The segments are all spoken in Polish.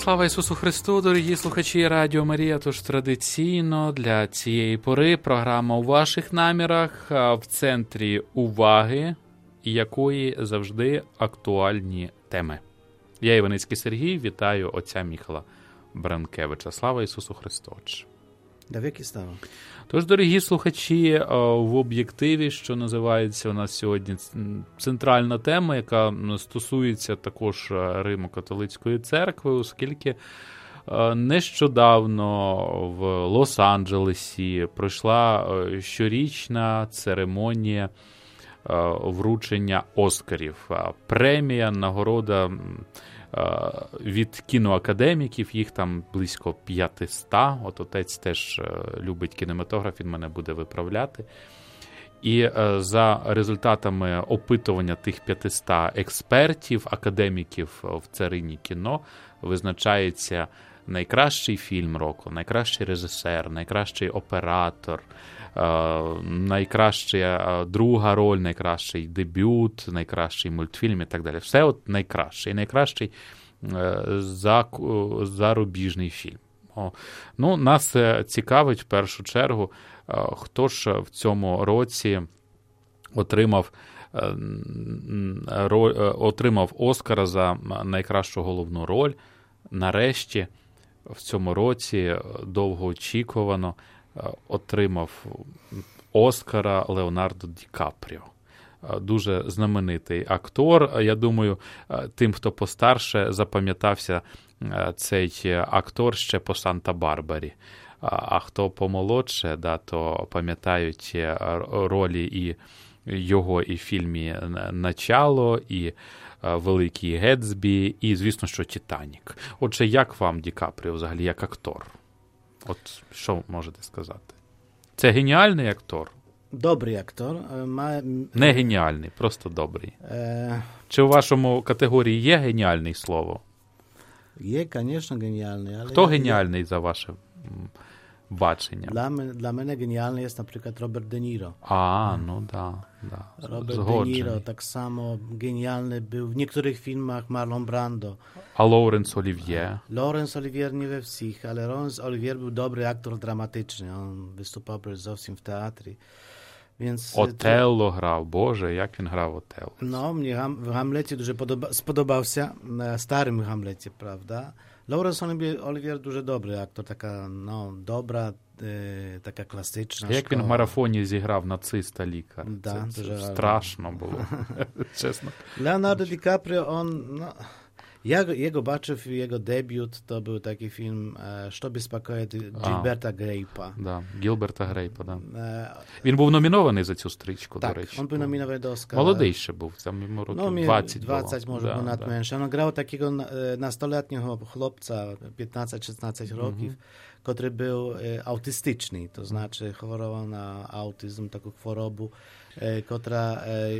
Слава Ісусу Христу, дорогі слухачі Радіо Марія. Тож традиційно для цієї пори програма «У ваших намірах» в центрі уваги, якої завжди актуальні теми. Я Іваницький Сергій, вітаю отця Міхала Бранкевича. Слава Ісусу Христу! Да віки слава. Тож, дорогі слухачі, в об'єктиві, що називається у нас сьогодні центральна тема, яка стосується також Римо-католицької церкви, оскільки нещодавно в Лос-Анджелесі пройшла щорічна церемонія вручення Оскарів. Премія, нагорода від кіноакадеміків, їх там близько 500. От отець теж любить кінематограф, він мене буде виправляти. І за результатами опитування тих 500 експертів, академіків в царині кіно визначається найкращий фільм року, найкращий режисер, найкращий оператор, найкраща друга роль, найкращий дебют, найкращий мультфільм і так далі. Все от найкраще. І найкращий зарубіжний фільм. Ну, нас цікавить в першу чергу, хто ж в цьому році отримав Оскара за найкращу головну роль. Нарешті в цьому році довгоочікувано отримав Оскара Леонардо Ді Капріо. Дуже знаменитий актор. Я думаю, тим, хто постарше, запам'ятався цей актор ще по Санта-Барбарі. А хто помолодше, то пам'ятають ролі і його і в фільмі «Начало», і «Великий Гетсбі», і, звісно, що «Титанік». Отже, як вам Ді Капріо взагалі як актор? От що можете сказати? Це геніальний актор? Добрий актор. Не геніальний, просто добрий. Чи у вашому категорії є геніальний слово? Є, звісно, геніальний. Але хто геніальний за ваше бачення? Для мене геніальний є, наприклад, Роберт Де Ніро. Ну да. Роберт Де Ніро так само геніальний був. В niektórych фільмах Марлон Брандо. А Лоуренс Олів'є? Лоуренс Олів'є не во всіх, але Лоуренс Олів'є був добрий актор драматичний. Він виступав зовсім в театрі. Отелло грав. Боже, як він грав Отелло. Ну, мені в Гамлеті дуже сподобався. Старим Гамлеті, правда. Лоуренс Олів'є дуже добрий актор. Така, добра, така класична як він в марафоні зіграв нациста лікаря. Да, це страшно було, чесно. Леонардо Ді Капріо, я його бачив, його дебют, то був такий фільм «Що безпокоїть Гільберта Грейпа». Да, Гілберта Грейпа, да. Він був номінований за цю стрічку, до речі. Так, він був номінований до Оскара. Молодий ще був, там йому років 20 було. 20, може, був навіть менше. Він грав такого настоletнього хлопця, 15-16 років, котрий був аутистичний, to znaczy chorował na autyzm, taką chorobę, która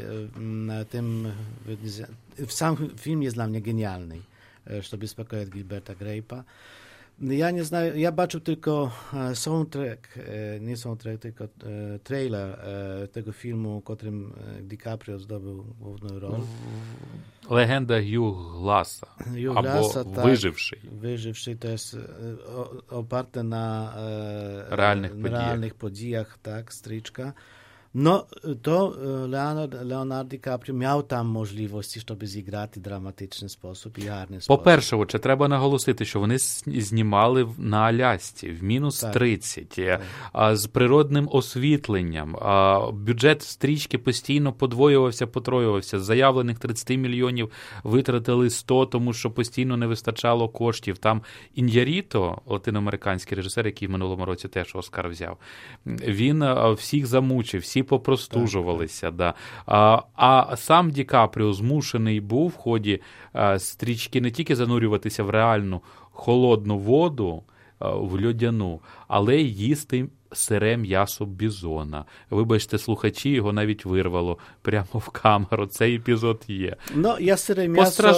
sam film jest dla mnie genialny, Что беспокоит Гильберта Грейпа. Я не знаю, я бачив tylko soundtrack, nie soundtrack, tylko trailer tego filmu, котрим Ді Капріо здобув головну роль. Легенда Г'ю Гласа, або «Виживший». «Виживший», to jest oparte na реальних подіях, так, стрічка. No, to Leonardo DiCaprio miał tam możliwości, щоб зіграти драматичний спосіб і гарний спосіб. По-перше, отже, треба наголосити, що вони знімали на Алясці в мінус 30, з природним освітленням. Бюджет стрічки постійно подвоювався, потроювався. З заявлених 30 мільйонів витратили 100, тому що постійно не вистачало коштів. Там Ін'яріто, латиноамериканський режисер, який в минулому році теж Оскар взяв, він всіх замучив, всі попростужувалися. Да. А сам Ді Капріо змушений був в ході стрічки не тільки занурюватися в реальну холодну воду, в льодяну, але й їсти сире м'ясо бізона. Вибачте, слухачі, його навіть вирвало прямо в камеру. Цей епізод є. Ну, я сире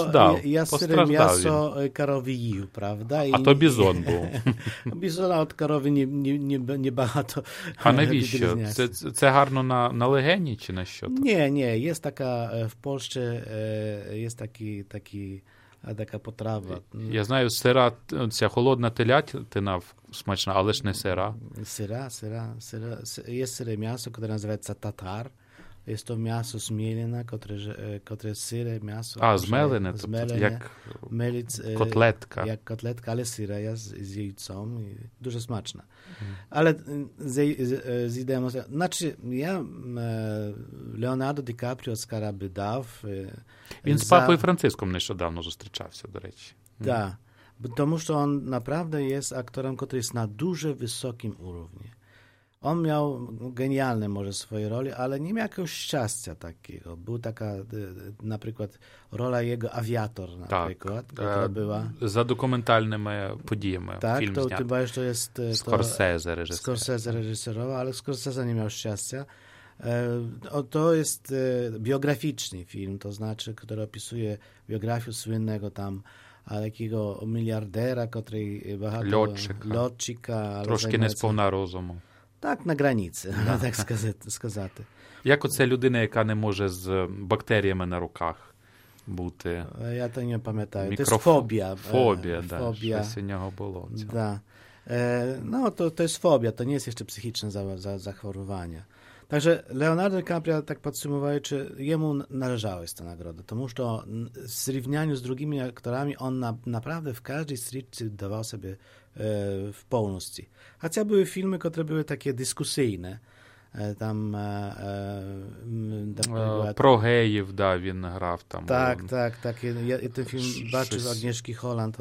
м'ясо корові їв, правда? А то бізон був. Бізона від корови не багато. А навіщо? Це гарно на легені чи на що? Ні, є така, в Польщі є такі така потрава. Я знаю, сира, ця холодна телятина смачна, але ж не сира. Сира. Є сире м'ясо, яке називається татар. Є то м'ясо змілене, котре сире м'ясо. Змелене, тобто як котлетка. Як котлетка, але сира з яйцом. Дуже смачна. Але зійдемо. Значить, я Леонардо Ді Капріо Оскара би дав. Він з Папою Франциском нещодавно зустрічався, до речі. Так, тому що він naprawdę jest aktorem, który jest na дуже високим уровні. On miał genialne może swoje role, ale nie miał jakiegoś szczęścia takiego. Była taka, na przykład, rola jego Awiator, na przykład, która była... За документальними подіями фільм to знятий. Tym bardziej, to jest... Scorsese reżyser. Scorsese reżyserował, ale Scorsese nie miał szczęścia. To jest biograficzny film, to znaczy, który opisuje biografię słynnego tam takiego miliardera, który lotчика. Трошки не сповна розуму. Так, на границі, так сказати. Як оце людина, яка не може з бактеріями на руках бути? Я то не пам'ятаю. Це фобія. Фобія, так. Щось у нього було. Да. No, to jest fobia, to nie jest jeszcze psychiczne zachorowanie. Także Leonardo DiCaprio, tak podsumowując, jemu należała jest ta nagroda, тому że w zrównaniu z drugimi aktorami on naprawdę w każdej stricte dawał sobie w pełności. Chociaż były filmy, które były takie dyskusyjne. Tam про геїв, да, він грав там. Tak. Ja ten film baczył z Agnieszki Holland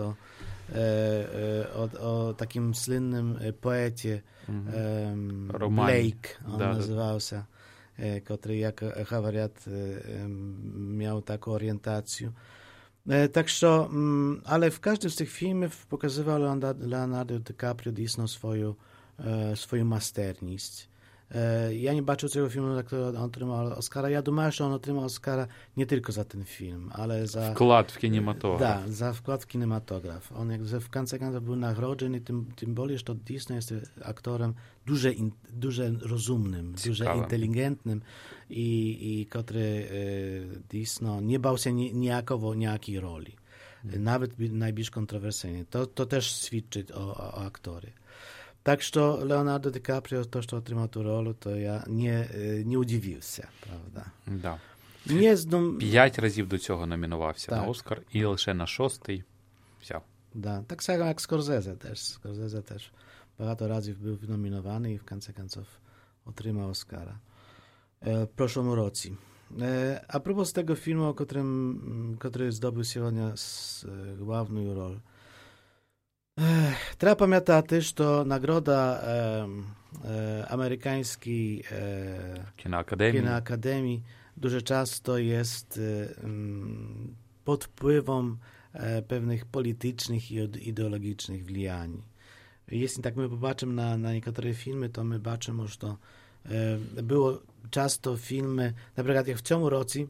o takim słynnym poecie Blake, on nazywał się, który jak wariat miał taką orientację. Tak że, ale w każdym z tych filmów pokazywał Leonardo DiCaprio dysno swoją masterność. Ja nie baczył tego filmu, za który on otrzymał Oscara. Ja думаю, że on otrzymał Oscara nie tylko za ten film, ale za... Wkład w kinematograf. Tak, za wkład w kinematograf. On jak w końcu był nagrodzony, tym bardziej, że Disney jest aktorem дуже rozumnym, дуже inteligentnym i który Disney nie bał się niejakiej roli. Nawet najbardziej kontrowersyjny. To też świadczy o aktorie. Tak, że Leonardo DiCaprio, to, że otrzymał tę rolę, to ja nie udziwił się, prawda? Да. 5 разів до цього номінувався на Оскар, і лише на 6-й взяв. Да. Tak samo jak Scorsese też. Scorsese też багато разів był nominowany i w końcu otrzymał Oscara. W przeszłym roku. A propos tego filmu, który zdobył сегодня główną rolę. Trzeba pamiętać, że nagroda amerykańskiej Kinoakademii dużo często jest pod wpływem pewnych politycznych i ideologicznych wlijań. Jeśli tak my popatrzymy na niektóre filmy, to my zobaczymy, że to było często filmy, na przykład jak w tym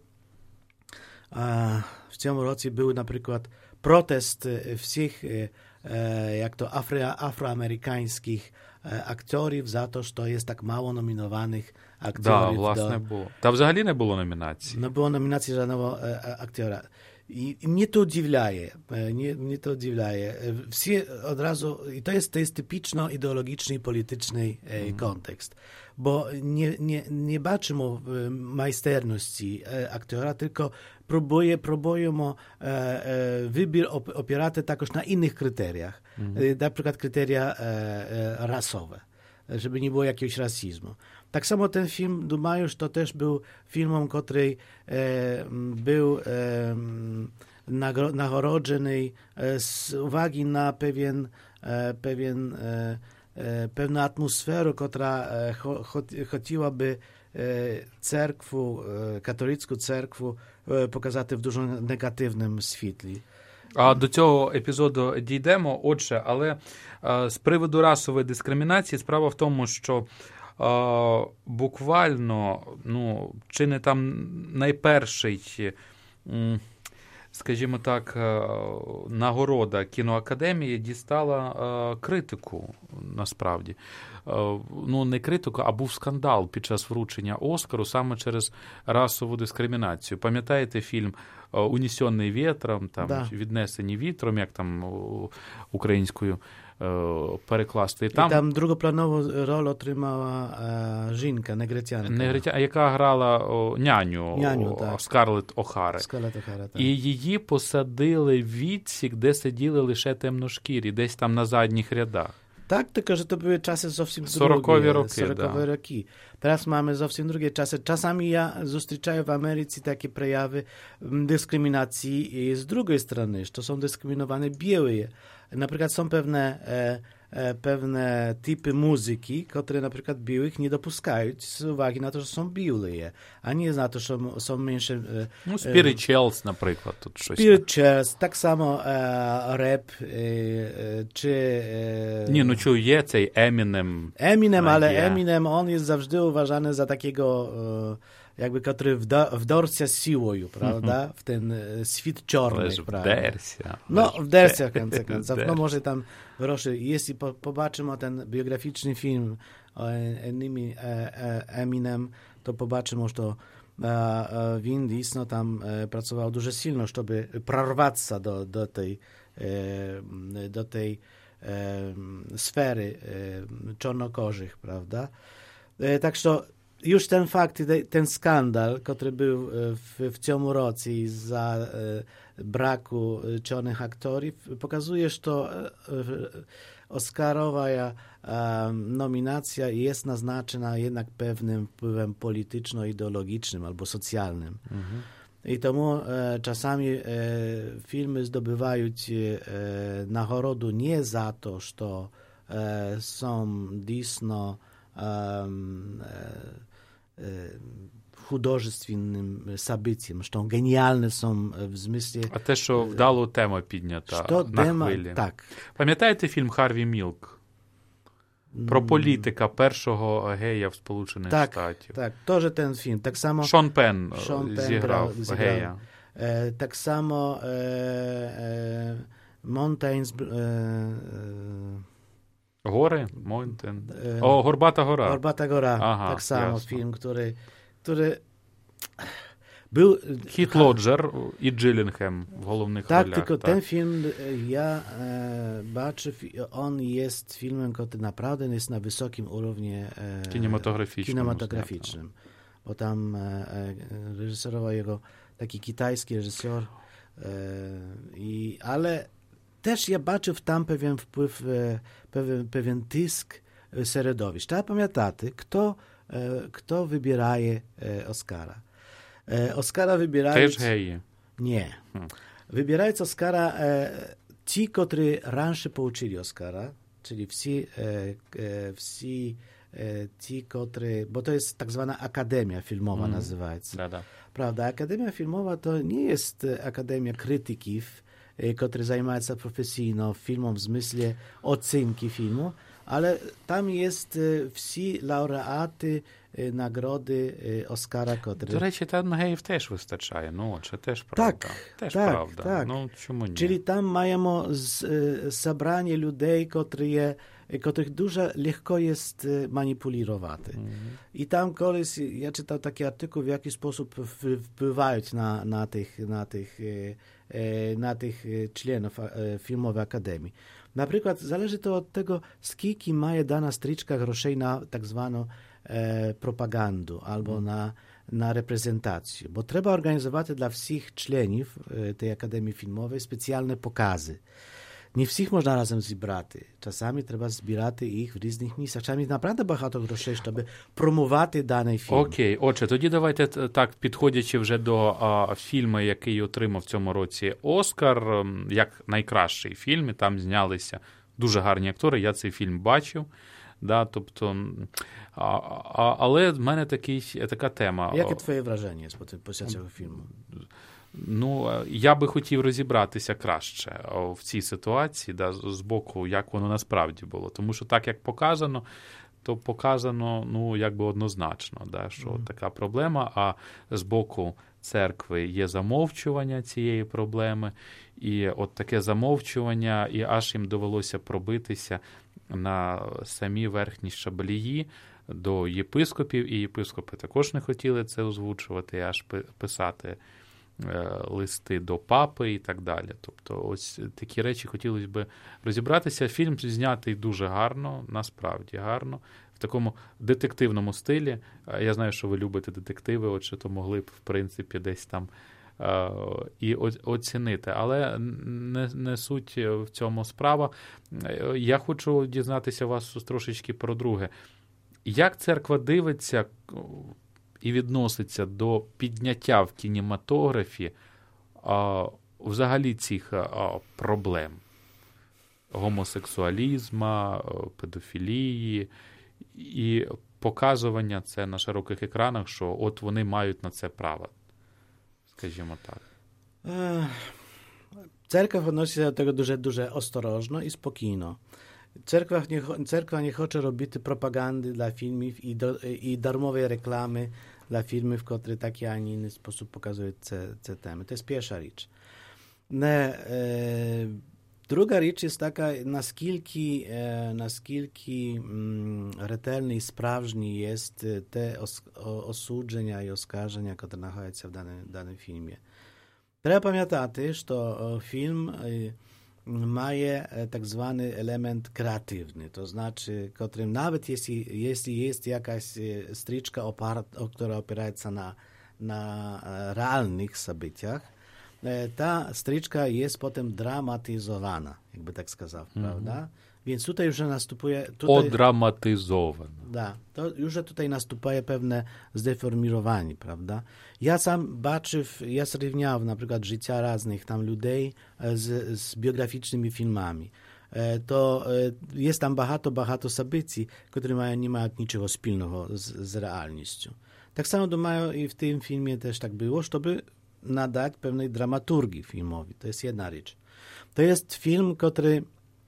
roku były na przykład protest wszystkich jak to afroamerykańskich aktorів за те, що є так мало номінованих акторів. Да, власне, було. Та взагалі не було номінації. Не було номінації жодного актора. І mnie to удивляє. Mnie to удивляє. Всі одразу, і то є типічно ідеологічний політичний контекст. Бо не бачимо майстерності актора, тільки пробуємо вибір опирати також на інших критеріях. Наприклад, критерія rasowe, żeby nie było jakiegoś rasizmu. Tak samo ten film, думаю, że to też był filmem, który był nagrodzony z uwagi na pewną atmosferę, która chciałaby katolicką cerkwu pokazać w dużo negatywnym świetle. А до цього епізоду дійдемо. Отже, але з приводу расової дискримінації справа в тому, що буквально, чи не там найперший, скажімо так, нагорода кіноакадемії дістала критику, насправді. ну, не критику, а був скандал під час вручення Оскару саме через расову дискримінацію. Пам'ятаєте фільм «Унесений вітром», там, да. «Віднесені вітром», як там українською перекласти. І там другопланову роль отримала жінка, негритянка. Яка грала няню Скарлетт О'Хара. І її посадили в відсік, де сиділи лише темношкірі, десь там на задніх рядах. Tak, tylko że to były czasy zowsім drugie. 40-ті roki. Teraz mamy zowсім drugie czasy. Czasami ja zустрічаю в Америці takie przejawy dyskryminacji z drugiej strony, że to są dyskryminowane białe. Na przykład są pewne typy muzyki, które na przykład białych nie dopuszczają z uwagi na to, że są białe, a nie na to, że są mniejsze... Ну, Spirituals, наприклад, тут щось. Spirituals, tak samo rap, czy... Ні, ну чую, є цей Eminem. Ale Eminem, on jest zawsze uważany za takiego, jakby, który wdorsia z siłą, prawda? W ten świt czarny, prawda? Wdersia. No, wdersia, końców. No, może tam proszę, jeśli pobaczymy ten biograficzny film o Eminem, to pobaczymy, że to Vin Diesel tam pracował dużo silno, żeby prorwać się do tej sfery czarnokożych, prawda? Tak, że już ten fakt, ten skandal, który był w tym roku za braku czarnych aktorów, pokazuje, że to Oscarowa nominacja jest naznaczona jednak pewnym wpływem polityczno-ideologicznym albo socjalnym. Mhm. I tomu czasami filmy zdobywają nagrodę nie za to, że są dysno художественним событием, що геніальні są в змислі... А те, що вдало тема піднята на хвилі. Так. Пам'ятаєте фільм «Харві Мілк»? Про політика першого гея в Сполучених Штатів. Так, теж ten film. Так само... Шон Пен зіграв гея. Так само Mountains... Гори? Mountain. О, Горбата гора. Горбата гора. Ага, так само ясно. Film, który był... Хіт Лоджер і Джилінгем в головних tak, ролях. Tylko ten film ja baczę, on jest filmem, który naprawdę jest na wysokim urobnie kinematografічnym. Bo tam reżyserował jego taki kitajski reżyser. Ale też ja baczę tam pewien wpływ, pewien tysk środowisk. Trzeba pamiętać, kto wybieraje Oscara. Oscara wybierają... Też geje. Nie. Wybierają Oscara ci, którzy раньше получили Oscara, czyli ci, którzy... Bo to jest tak zwana akademia filmowa nazywaється. Да. Prawda? Akademia filmowa to nie jest akademia krytyków, którzy zajmują się profesjonalnie filmem w zmyśle ocenki filmu, ale tam jest всі laureaty nagrody Oscara, które... До речі, там геїв теж вистачає. Ну, це теж правда. Теж правда. Так. Ну, чому ні? Czyli tam mają zebranie ludzi, których dużo lekko jest manipulować. I tam koleś, ja czytał taki artykuł, w jaki sposób wpływają na tych członków filmowej akademii. Na przykład zależy to od tego, skільки ma dana stryczka groszej na tak zwaną propagandę albo na reprezentację. Bo trzeba organizować dla wszystkich członków tej Akademii Filmowej specjalne pokazy. Nie wszystkich można razem zebrać. Czasami trzeba zbierać ich w różnych miejscach. Czasami naprawdę багато грошей, щоб промувати даний фільм. Окей, отже, тоді давайте так, підходячи вже до фільму, який отримав в цьому році Оскар, як найкращий фільм, і там знялися дуже гарні актори, я цей фільм бачив. Да, тобто, але в мене така тема. Яке твоє враження після цього фільму? Ну, я би хотів розібратися краще в цій ситуації, да, з боку, як воно насправді було. Тому що так, як показано, то показано, ну, якби однозначно, да, що така проблема, а з боку церкви є замовчування цієї проблеми, і от таке замовчування, і аж їм довелося пробитися на самі верхні шаблії до єпископів, і єпископи також не хотіли це озвучувати, аж писати листи до папи і так далі. Тобто ось такі речі хотілося б розібратися. Фільм знятий дуже гарно, насправді гарно, в такому детективному стилі. Я знаю, що ви любите детективи, отже, то могли б, в принципі, десь там і оцінити. Але не суть в цьому справа. Я хочу дізнатися вас трошечки про друге. Як церква дивиться і відноситься до підняття в кінематографі взагалі цих проблем? Гомосексуалізму, педофілії і показування це на широких екранах, що от вони мають на це право, скажімо так. Cerkwa odnosi się do tego дуже ostrożno i spokojno. Cerkwa nie chce robić propagandy dla filmów i darmowej reklamy dla filmów, które w taki, a nie inny sposób pokazują te temy. To jest pierwsza rzecz. Druga rzecz jest taka, naskільки ретельний, справжній jest te осудження і оскарження, które знаходяться в даному фільмі. Треба пам'ятати, що фільм має так званий елемент kreatywny, to znaczy, którym nawet jeśli jest jakaś stryczka, która opieraється na realnych zabyciach, ta stryczka jest potem dramatyzowana, jakby tak сказав, prawda? Więc tutaj już następuje... Odramatyzowana. Da, to już tutaj następuje pewne zdeformirowanie, prawda? Ja sam ja zrówniał na przykład życia raznych tam ludzi z biograficznymi filmami. To jest tam багато zabyci, które nie mają niczego wspólnego z realnością. Tak samo думаю, i w tym filmie też tak było, żeby nadać pewnej dramaturgii filmowi. To jest jedna rzecz. To jest film, który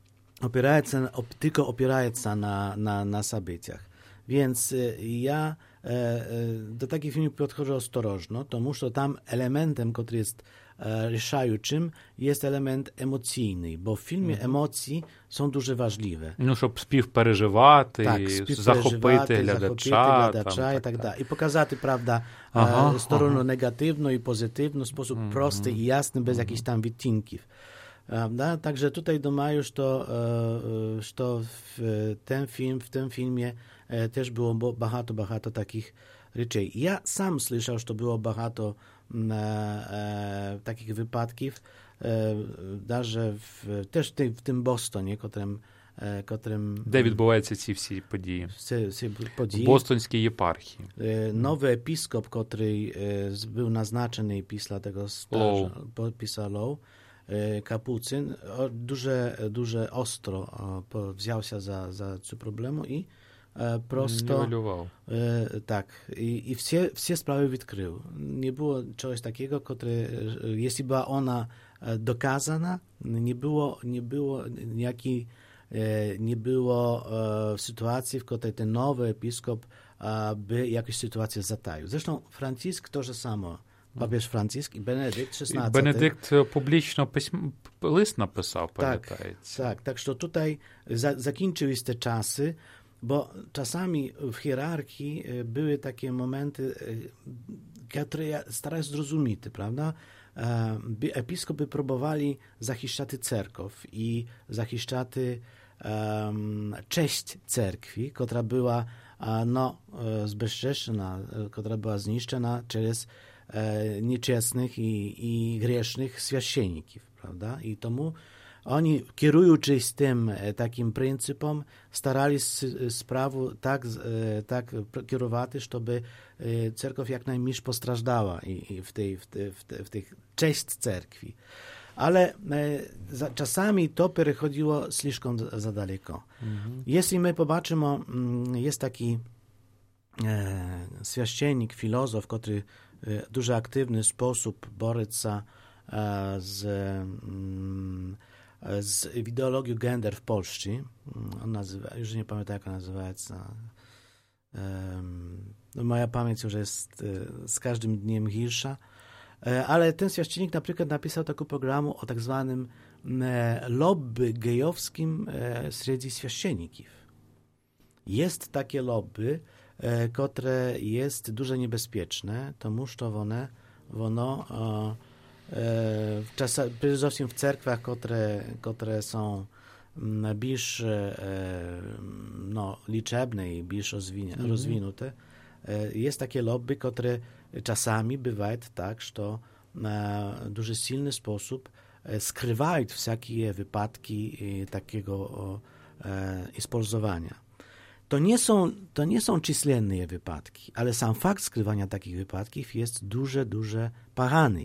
tylko opieraється na zabyciach. Więc ja do takich filmów podchodzę ostrożnie, тому що там елементом, który jest рішаючим, jest element емоційний, бо в фільмі емоції są дуже важливі. Ну, щоб співпереживати, захопити глядача і так далі. І показати, правда, сторону негативну і позитивну, спосіб простий і ясний, без якихось там відтінків. Да? Także tutaj думаю, że w tym filmie też było багато takich rzeczy. Ja sam słyszał, że było багато takich wypadków, też w tym Bostonie, którym де відбуваються ці всі події? В Бостонській єпархії. Nowy episkop, który był naznaczony pisał tego pisał Low, Kapucyn, дуже ostro wziął się za ten problemu i prosto tak i wszystkie sprawy odkrył. Nie było czegoś takiego, które jeśli była ona dokazana, nie było sytuacji, w której ten nowy episkop by jakąś sytuację zataił. Zresztą Franciszek to samo. Papież Franciszek i Benedykt XVI. Benedykt publiczno list napisał, pamiętajcie. Tak, że tutaj zakończyły się te czasy, bo czasami w hierarchii były takie momenty, które ja starałem się zrozumieć, prawda? Episkopy próbowali zachiszczać cerkow i zachiszczać cześć cerkwi, która była zbezczeszczona, która była zniszczona przez nieczestnych i grzesznych święcenników, prawda? I tomu oni, kierując tym takim pryncypom, starali sprawę tak kierować, żeby cerkiew jak najmniej postrażdała w tej cześć cerkwi. Ale czasami to przechodziło zliczką za daleko. Jeśli my popatrzymy, jest taki święcennik, filozof, który w дуже aktywny sposób boryca z ideologią gender w Polsce. On nazywa, już nie pamiętam, jak on nazywa. Moja pamięć już jest z każdym dniem gorsza. Ale ten święcennik na przykład napisał taką programu o tak zwanym lobby gejowskim wśród święcenników. Jest takie lobby, które jest dużo niebezpieczne, тому що воно przede wszystkim w cerkwach, które są bільш liczebne i bільш rozwinięte, jest takie lobby, które czasami bywa tak, że na дуже silny sposób skrywają wszelkie wypadki takiego wykorzystywania. To nie są czyslenne wypadki, ale sam fakt skrywania takich wypadków jest duże pagany.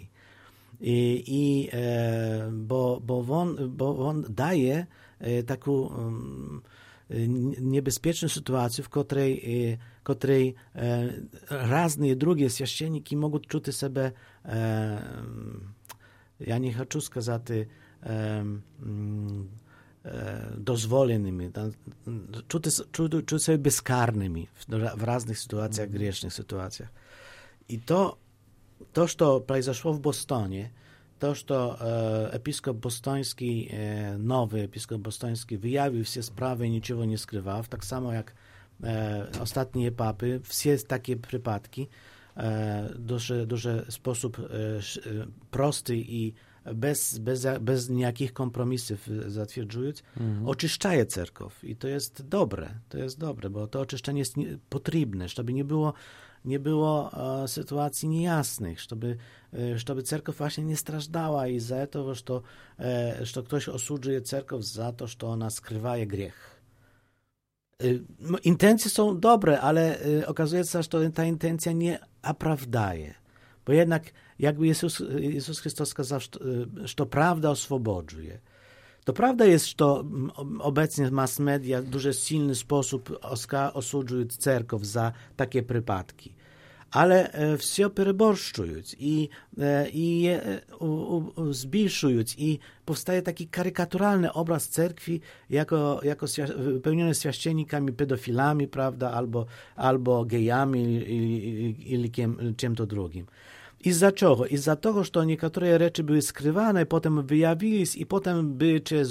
Bo on daje taką niebezpieczną sytuację, w której różne drugie święcenniki mogą czuć się ja nie chcę сказать dozwolonymi, czuć się bezkarnymi w różnych sytuacjach, grzesznych sytuacjach. I to, co произошло w Bostonie, to, że episkop bostoński, nowy episkop bostoński wyjawił wszystkie sprawy i niczego nie skrywał, tak samo jak ostatnie papy, wszystkie takie przypadki, duży sposób prosty i bez jakich kompromisów zatwierdzając, oczyszczaje cerkow. I to jest dobre, bo to oczyszczenie jest potrzebne, żeby nie było sytuacji niejasnych, żeby cerkow właśnie nie strażdała i za to, że ktoś osądzuje cerkow za to, że ona skrywa grzech. Intencje są dobre, ale okazuje się, że ta intencja nie opravdaje. Bo jednak, jakby Jezus Chrystus сказał, że prawda oswobodzuje. To prawda jest, że obecnie mass media w дуже silny sposób osądzają cerkow za takie przypadki. Ale wszystko переборщують i zmniejszując i powstaje taki karykaturalny obraz cerkwi jako wypełniony święcennikami pedofilami, prawda, albo gejami ili czym to drugim. I za czego? I za tego, że niektóre rzeczy były skrywane, potem wyjawili i potem były przez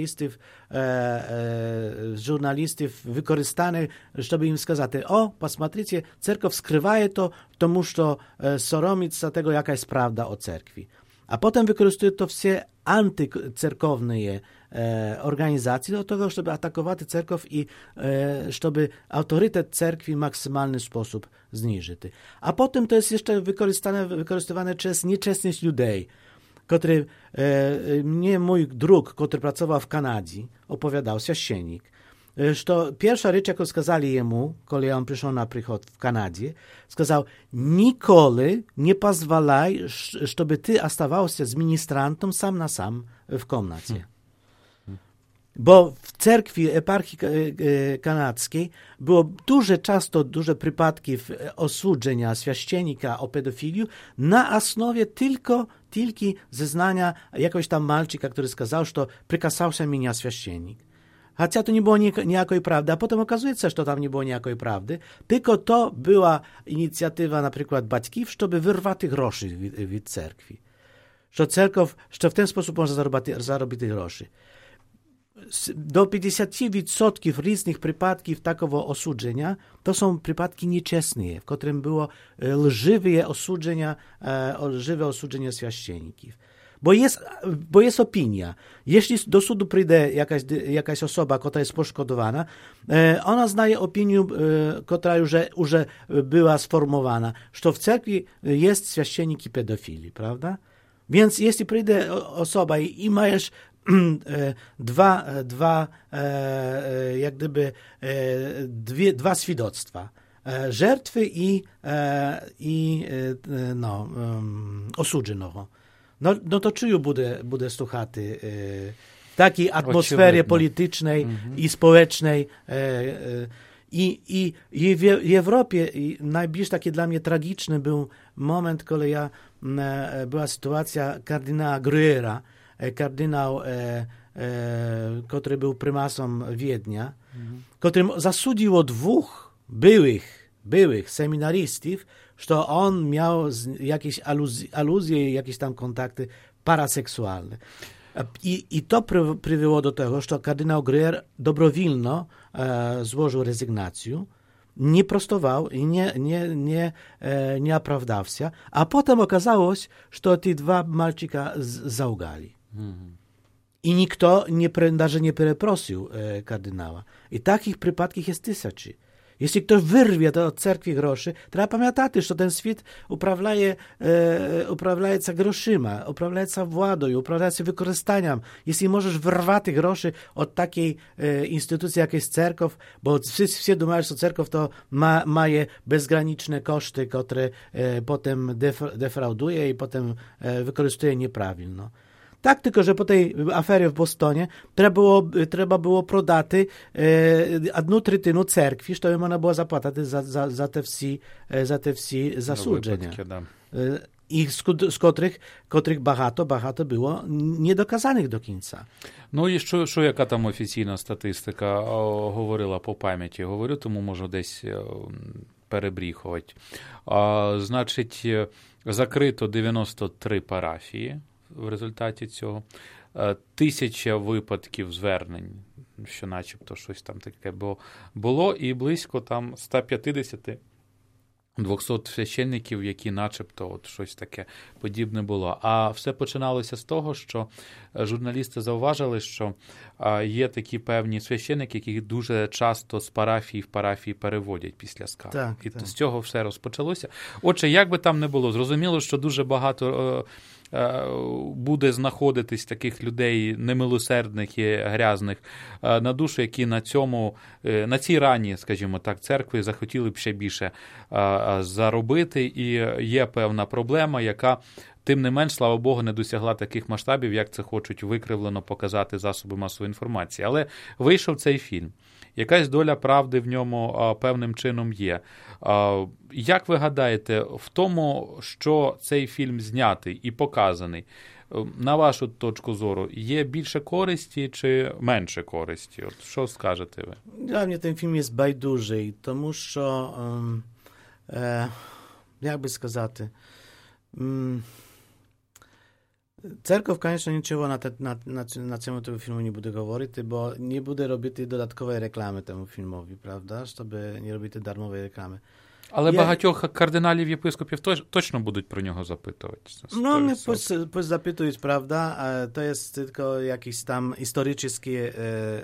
żurnalistów wykorzystane, żeby im сказать, посмотрите, cerkow skrywaje to, тому що soromić tego, jaka jest prawda o cerkwi. A potem wykorzystują to wszystkie antycerkowne organizacje do tego, żeby atakować cerkow i żeby autorytet cerkwi w maksymalny sposób zniżyć. A potem to jest jeszcze wykorzystywane przez nieczestność ludzi, który mnie mój drug, który pracował w Kanadzie, opowiadał, święcennik, że pierwsza rzecz, jaką skazali jemu, kiedy on przyszedł na przychód w Kanadzie, skazał, nikoly nie pozwalaj, żeby ty ostawał się z ministrantem sam na sam w komnacie. Bo w cerkwi eparchii kanadzkiej było często duże przypadki osądzenia święcennika o pedofiliu na osnowie tylko zeznania jakiegoś tam malczyka, który skazał, że przykazał się mnie święcennik. Chociaż to nie było nijakiej prawdy, a potem okazuje się, że to tam nie było nijakiej prawdy, tylko to była inicjatywa na przykład baćków, żeby wyrwać groszy od cerkwi. Że w ten sposób można zarobić groszy. Do 50% różnych przypadków takiego osądzenia to są przypadki nieczesne, w którym było lżywe osądzenie święcenników. Bo jest opinia. Jeśli do sudu przyjdzie jakaś osoba, która jest poszkodowana, ona znaje opinię, która już była sformułowana, że w cerkwi jest święcennik i pedofili, prawda? Więc jeśli przyjdzie osoba i masz dwa świadectwa, żertwy i osudzonego. No to czyju bude słuchaty w takiej atmosferze politycznej i społecznej i w Europie najbliż taki dla mnie tragiczny był moment, kiedy była sytuacja kardynała Gruyera, kardynał, który był prymasem Wiednia, którym zasądziło dwóch byłych seminarystów, że on miał jakieś aluzje, jakieś tam kontakty paraseksualne. I to привело до того, що кардинал Греєр добровільно зложив реzygnację, nie prostował i nie оправдався, a potem okazało się, że ci dwa malczyka załgali. I nikt даже nie przeprosił kardynała. I takich przypadków jest tysiące. Jeśli ktoś wyrwie to od cerkwi groszy, trzeba pamiętać, że ten świat uprawiaється грошима, uprawiaється władою, uprawiaється wykorzystaniem. Jeśli możesz wyrwać groszy od takiej instytucji, jak jest cerkow, bo wszyscy думаją, że cerkow to ma bezgraniczne koszty, które potem defrauduje i potem wykorzystuje nieprawidłowo. Tak, tylko że po tej aferie w Bostonie trzeba było prodати 1/3 cerkwi, żeby można było zapłatać za te всі засудження. I z котрих багато було недоказаних до кінця. Ну і що яка там офіційна статистика говорила по пам'яті? Говорю, тому можу десь перебріхувати. Значить, закрито 93 парафії в результаті цього. 1000 випадків звернень, що начебто щось там таке було, і близько там 150-200 священників, які начебто от щось таке подібне було. А все починалося з того, що журналісти зауважили, що є такі певні священники, які дуже часто з парафії в парафії переводять після скарг. І з цього все розпочалося. Отже, як би там не було, зрозуміло, що дуже багато буде знаходитись таких людей немилосердних і грязних на душу, які на цій рані, скажімо так, церкви захотіли б ще більше заробити, і є певна проблема, яка тим не менш, слава Богу, не досягла таких масштабів, як це хочуть викривлено показати засоби масової інформації. Але вийшов цей фільм. Якась доля правди в ньому певним чином є. Як ви гадаєте, в тому, що цей фільм знятий і показаний, на вашу точку зору, є більше користі чи менше користі? От що скажете ви? Для мене ten film jest байдужий, тому що, як би сказати, Cerkow, конечно, нічого на цьому фільму не буде говорити, бо не буде робити додаткової реклами тому фільмові, правда? Щоб не робити дармової реклами. Але багатьох кардиналів, єпископів точно будуть про нього запитувати. No, nie zapytują, prawda? To jest tylko jakieś tam historyczne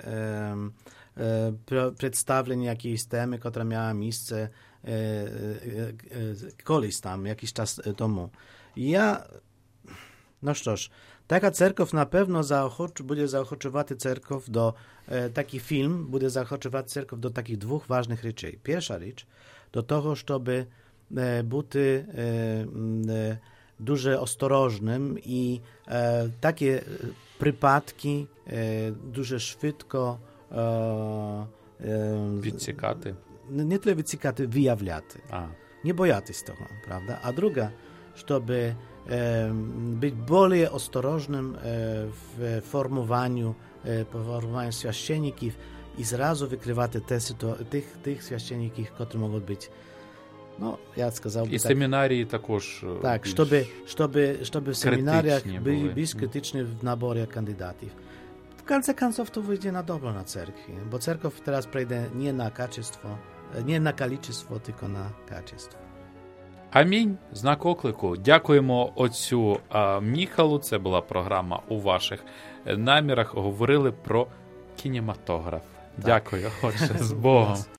przedstawienie jakiejś temy, która miała miejsce kiedyś tam, jakiś czas temu. No cóż, taka cerkow na pewno będzie zaochoczywać cerkow do taki film, będzie zaochoczywać cerkow do takich dwóch ważnych rzeczy. Pierwsza rzecz do tego, żeby być дуже ostrożnym i takie przypadki дуже szybko відсікати. Nie tyle відсікати, wyjawiać. Nie bojatyś tego, prawda? A druga, żeby być bardziej ostrożnym w formowaniu święcenników i zrazu wykrywać tych święcenników, które mogą być, no, ja сказав би і так. семінарії також. Так, щоб в семінаріях більш krytyczni w naborze kandydatów. W końcu końców to wyjdzie na dobro na cerkwi, bo cerkow teraz przejdzie nie na kачество, nie na количество, tylko na качество. Амінь. Знак оклику. Дякуємо отцю Міхалу. Це була програма «У ваших намірах». Говорили про кінематограф. Дякую, отче, з Богом.